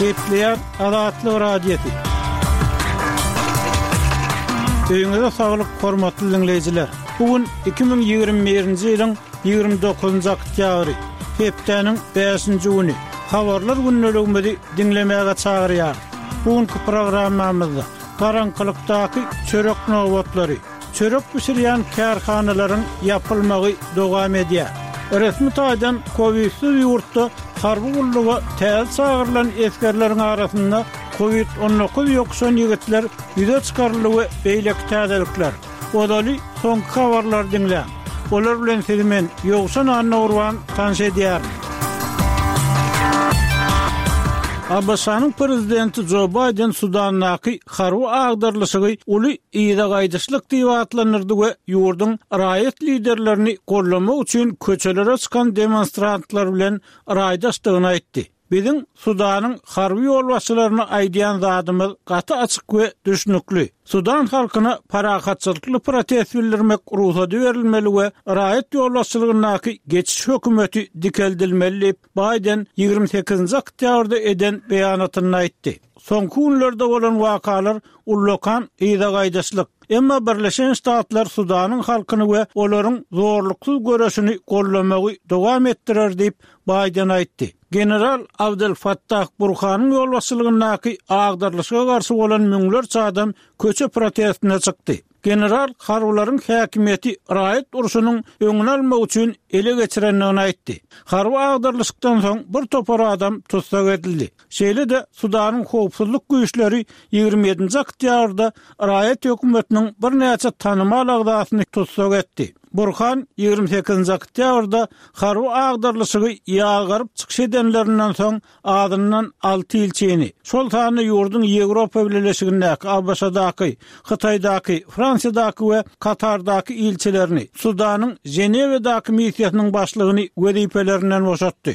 Etliyer Adatlı Radiyeti. Öňüňizde saglyk, hormatly dinleýijiler. Bugün 2021-nji ýylyň 29-njy oktýabry, hepdeniň 5-nji güni. Habarlar günneligimizi dinlemäge çagyrýar. Bugünkü programmamyzda garaňkylykdaky çörek nowatlary, çörek pişirýän kärhanalaryň yapylmagy dowam edýär. Resmi taýdan Covid-siz ýurtda harby gulluga täze çagyrlan eskerleriň arasynda Covid-19 ýokşan ýigitler ýüze çykarylyp beýlek täzelikler. Odaly soňky habarlar dinle. Olar bilen siz men ýokşan Anna tanış edýär. Abasanyň prezidenti Joe Biden Sudandaky harby agdarlyşygy uly ýyda gaýdyşlyk diýip atlanyrdy we ýurdun raýat liderlerini gollamak üçin köçelere çykan demonstrantlar bilen raýdaşdygyny aýtdy. Biziň Sudanyň harby ýolbaşçylaryny aýdýan zadymyz gaty açyk we düşnükli. Sudan halkyna parahatçylykly protest bildirmek ruhsat berilmeli we raýat ýolbaşçylygynaky geçiş hökümeti dikeldilmeli. Biden 28-nji oktýabrda eden beýanatyny aýtdy. Soňky günlerde bolan wakalar ullokan ýyda gaýdaşlyk. Emma Birleşen Ştatlar Sudanyň halkyny we olaryň zorluksyz göreşini gollamagy dowam etdirer diýip Biden aýtdy. General Abdel Fattah Burhanyň ýolbaşçylygynaky agdarlyşyga garşy bolan müňlerçe adam köçe protestine çykdy. General harbylaryň häkimiýeti raýat uruşunyň öňüni almak üçin ele geçirendigini aýtdy. Harby agdarlyşykdan soň bir topar adam tutsak edildi. Şeýle-de Sudanyň howpsuzlyk güýçleri 27-nji oktýabrda raýat hökümetiniň bir näçe tanymal agdasyny tutsak etdi. Burhan 28-nji oktýabrda harby agdarlyşygy ýagyryp çykyş edenlerinden soň adyndan 6 ilçeni, şol tany ýurdun Ýewropa Birleşigindäki, Abaşadaky, Hytaýdaky, Fransiýadaky we Katardaky ilçelerini, Sudanyň Ženewedaky missiýasynyň başlygyny wezipelerinden boşatdy.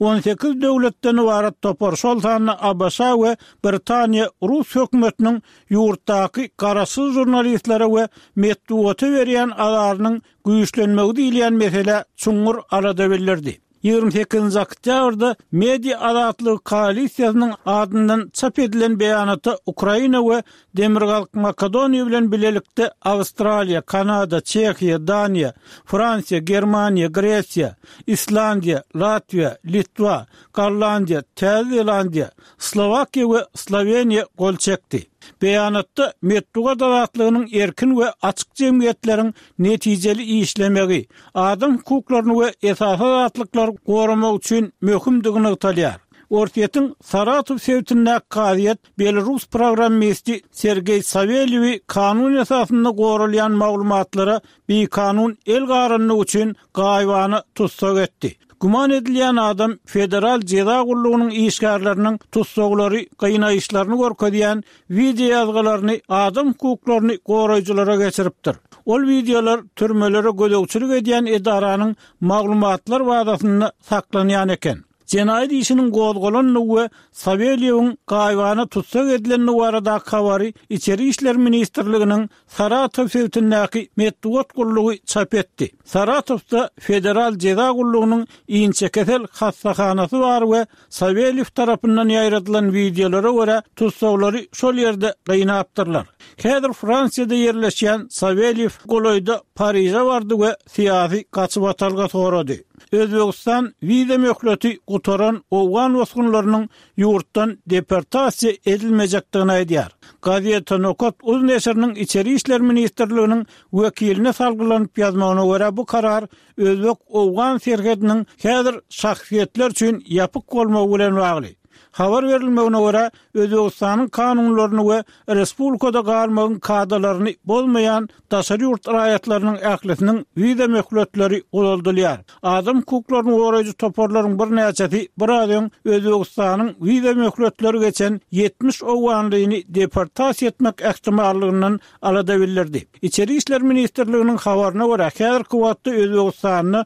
18 döwletden ibaret topar şol tany Abaşa we Britaniýa Rus hökümetiniň ýurtdaky garaşsyz jurnalistlere we medeniýete berýän alarynyň güýçlenmegi diýilýän mesele çuňur arada bildirdi. 28-nji oktýabrda Media Adatlyk koalisiýasynyň adyndan çap edilen beýanatda Ukraina we Demirgalk Makedoniýa bilen bilelikde Awstraliýa, Kanada, Çekiýa, Daniýa, Fransiýa, Germaniýa, Gresiýa, Islandiýa, Latviýa, Litwa, Gollandiýa, Täze Zelandiýa, Slovakiýa we Sloveniýa gol çekdi. Beýanatda medeniýet adatlygynyň erkin we açyk jemgyýetleriň netijeli işlemegi, adam hukuklaryny we esas adatlyklary goramak üçin möhümdigini ýytalýar. Ortiýetiň Saratov sewtinde gaýet Belarus programmisti Sergey Savelyew kanun esasynda goralýan maglumatlara bir kanun el garanyny üçin gaýwany tutsak etdi. Guman edilýän adam federal jeda gullugynyň işgärleriniň tutsaklary gynaýyşlaryny görkezýän video ýazgalaryny adam hukuklaryny goraýjylara geçiripdir. Ol videolar türmelere gödökçülük edýän edaranyň maglumatlar wadasyna saklanýan eken. Jenaýat işiniň gozgolanyny we Savelyewiň gaýwany tutsak edilen barada habary İçeri işler ministrliginiň Saratov sewtindäki medeniýet gullugy çap etdi. Saratovda federal jeda gullugynyň iňçe kesel hastahanasy bar we Savelyew tarapyndan ýaýratylan videolara görä tutsaklary şol ýerde gynapdyrlar. Häzir Fransiýada ýerleşýän Savelyew goloýda Paryja bardy we syýasy gaçyp atalga sorady. Özbegistan vize möhleti gutaran owgan wasgunlarynyň ýurtdan deportasiýa edilmejekdigini aýdýar. Gazeta Nokat uzun eseriniň İçeri işler ministrliginiň wekiline salgylanyp ýazmagyna görä bu karar özbek owgan serhediniň häzir şahsiýetler üçin ýapyk bolmagy bilen bagly. Habar verilmegine görä Özbegistanyň kanunlaryny we respublikada garmagyň kadalaryny bolmayan daşary ýurt raýatlarynyň ählisiniň vize möhletleri uzaldylýar. Adam hukuklaryny goraýjy toparlaryň bir näçesi bir adam Özbegistanyň vize möhletleri geçen 70 owganlygyny deportasiýa etmek ähtimallygynyň alada bildirdi. İçeri işler ministrliginiň habaryna görä häzirki wagtda Özbegistanyň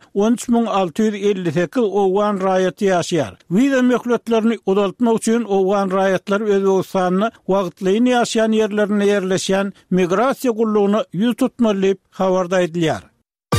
13658 owgan raýaty ýaşaýar. Vize möhletlerini uzaltmak üçin owgan raýatlar Özbegistanyň wagtly ýaşaýan ýerlerine ýerleşýän migrasiýa gullugyny ýüz tutmaly habarda edilýär.